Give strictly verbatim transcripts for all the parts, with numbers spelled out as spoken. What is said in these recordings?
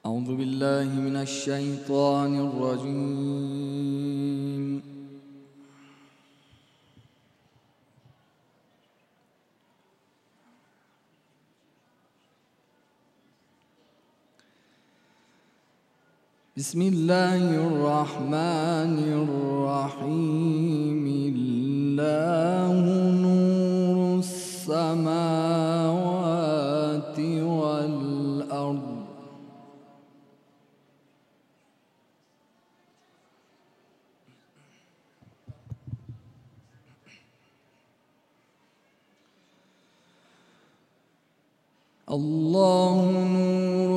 أعوذ بالله من الشيطان الرجيم. بسم الله الرحمن الرحيم. الله نور السماوات والأرض. الله نور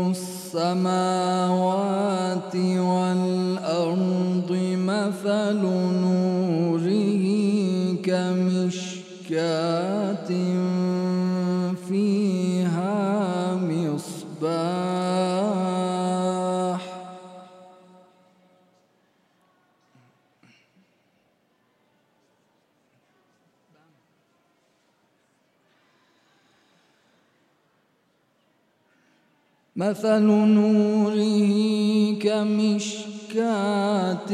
السماوات والأرض. مثل نوره كمشكاة فيها مصباح مثل نوره كمشكاة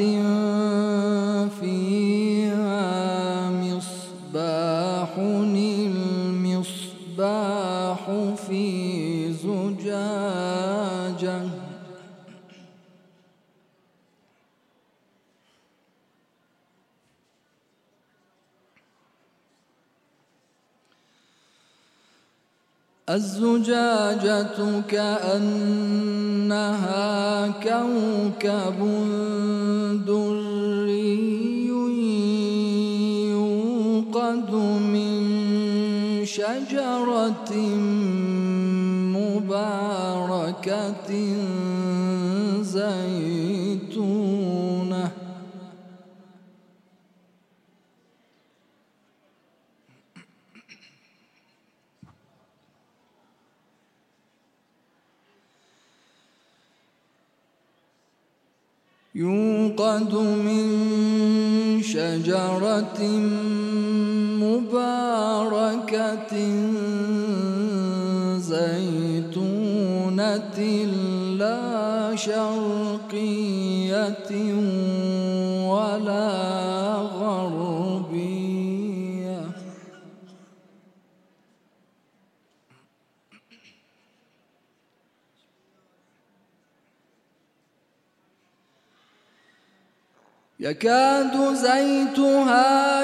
فيها مصباح. المصباح في زجاجة الزجاجة كأنها كوكب دري يوقد من شجرة مباركة زيتونة يوقد من شجرة مباركة زيتونة لا شرقية ولا غربية يكاد زيتها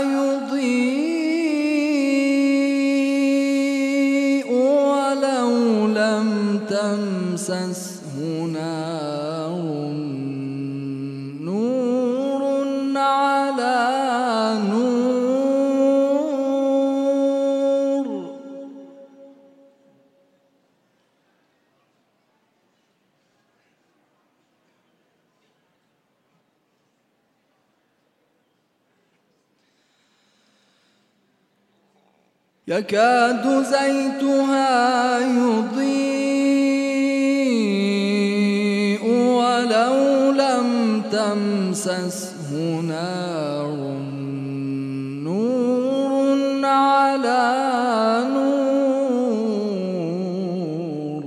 يضيء ولو لم تمسسه نار. نور على نور. يكاد زيتها يضيء ولو لم تمسسه نار. نور على نور.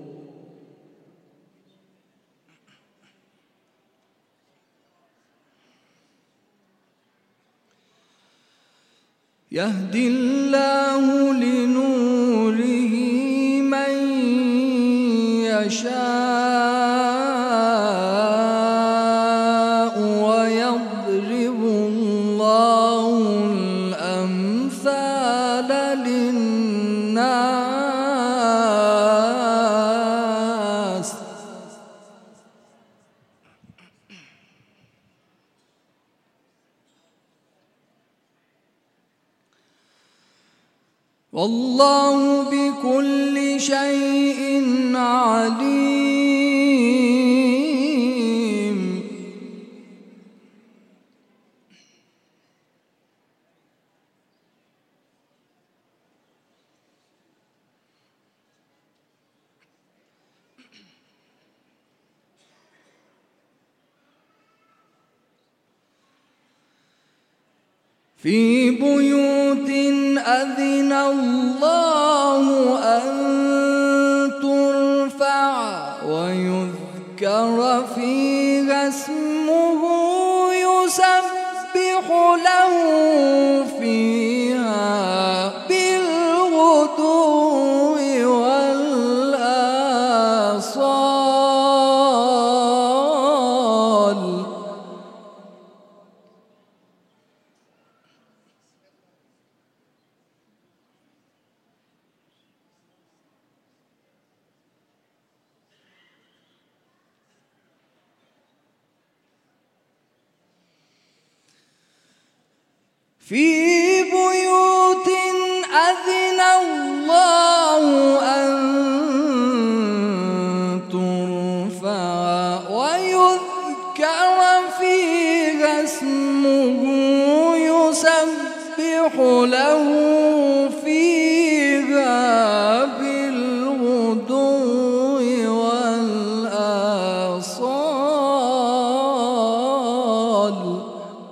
يهدي الله لنوره من يشاء ويضرب الله الأمثال للناس. والله بكل شيء عليم. في بيوت أذن الله أن ترفع ويذكر ويذكر فيها اسمه يسبح له فيها بالغدو والآصال. في بيوت أذن الله أن ترفع ويذكر فيها اسمه يسبح له فيها بالغدو والآصال.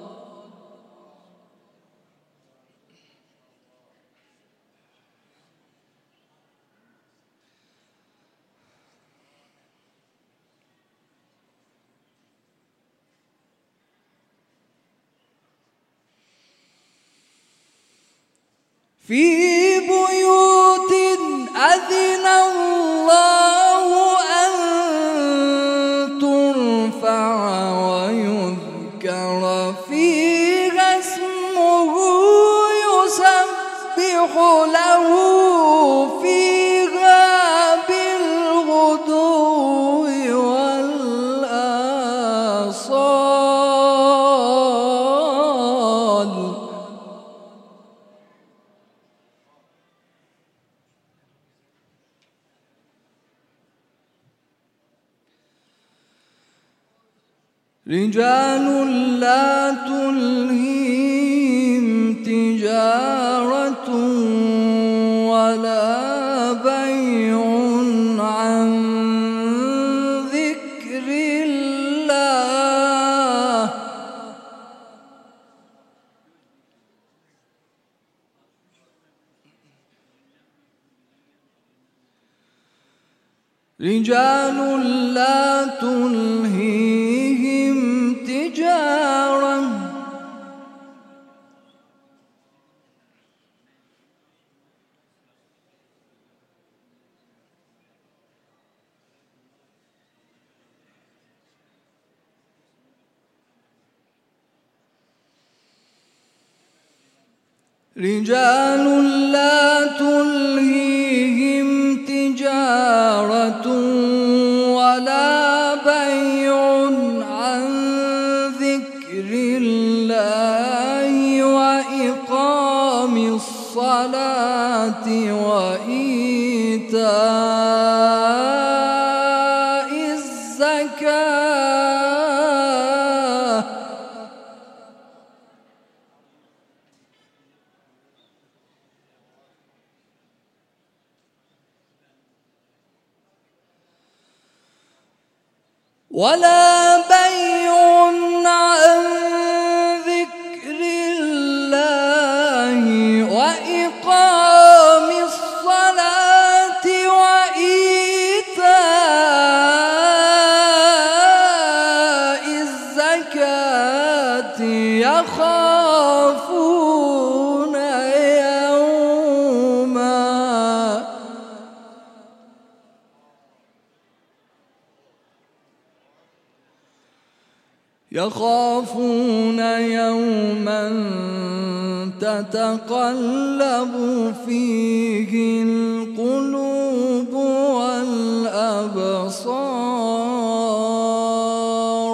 في بيوت أذن الله أن ترفع ويذكر فيها اسمه يسبح له فيها بالغدو والآصال. رجال لا تلهيهم تجارة ولا بيع عن ذكر الله. رجال لا تلهيهم تجارة رجال لا تلهيهم تجارة ولا بيع عن ذكر الله وإقام الصلاة وإيتاء الزكاة. ولا بيع عن ذكر الله وإقام الصلاة وإيتاء الزكاة يخافون يوما يخافون يوما تتقلب فيه القلوب والأبصار.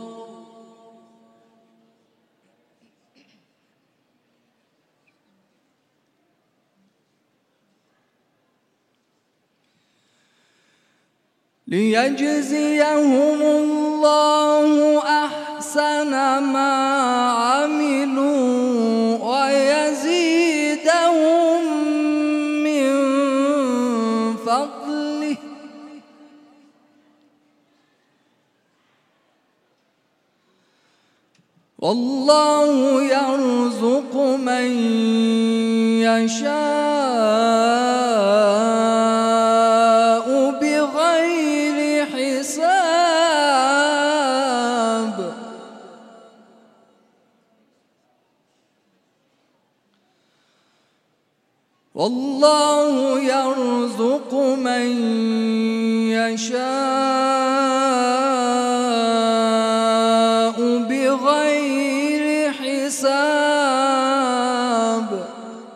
ليجزيهم الله أحسن ما عملوا ويزيدهم من فضله والله يرزق من يشاء بغير حساب. والله يرزق من يشاء بغير حساب.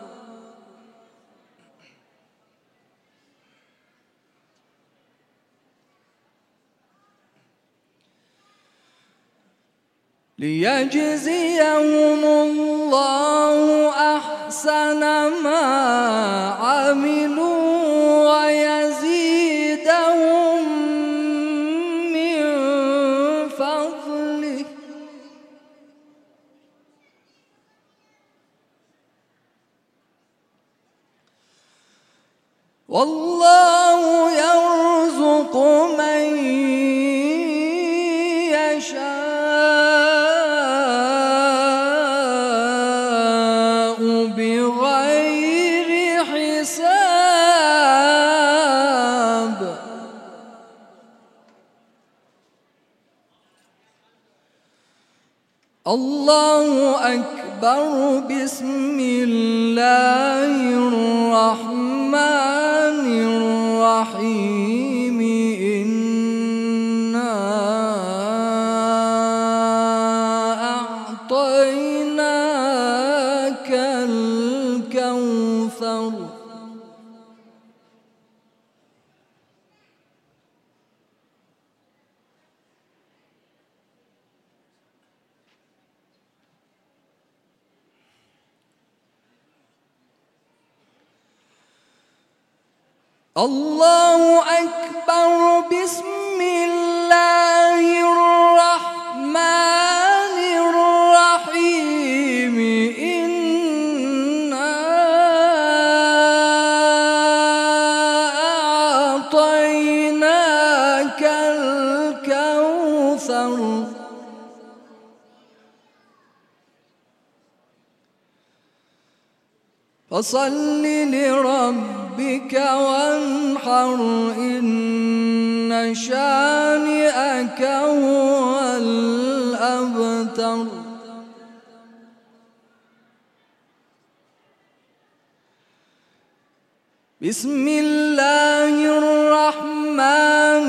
ليجزيهم الله أحسن ما عملوا ويزيدهم من فضله. والله يرزق من يشاء بغير حساب. الله أكبر. بسم الله الرحمن الرحيم. إنا أعطيناك الكوثر. الله أكبر. بسم الله الرحمن الرحيم. إنا أعطيناك الكوثر. فصل لربك وانحر. إن شانئك هو الأبتر. بسم الله الرحمن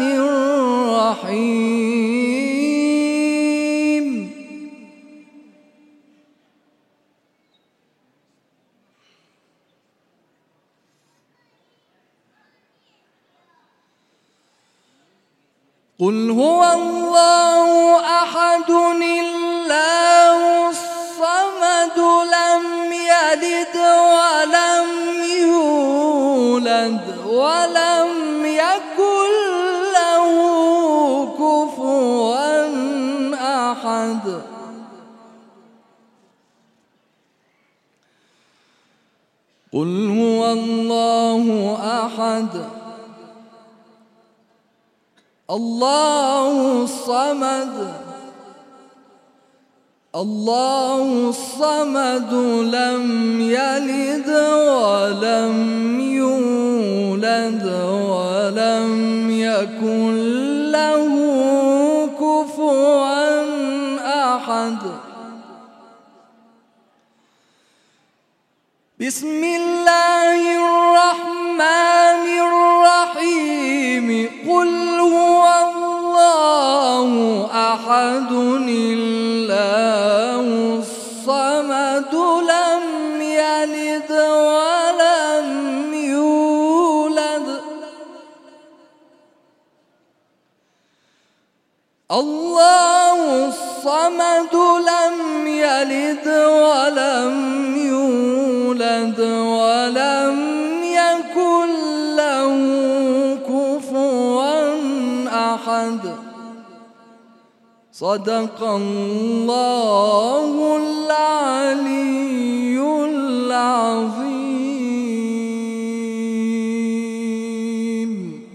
الرحيم. قل هو الله أحد الله الصمد لم يلد ولم يولد ولم يكن له كفوا أحد. قل هو الله أحد الله الصمد الله الصمد لم يلد ولم يولد ولم يكن له كفوا أحد. بسم الله الرحمن الرحيم. قل هو الله أحد الله الصمد لم يلد ولم يولد الله الصمد لم يلد ولم يولد ولم يكن له كفوا أحد. صدق الله العلي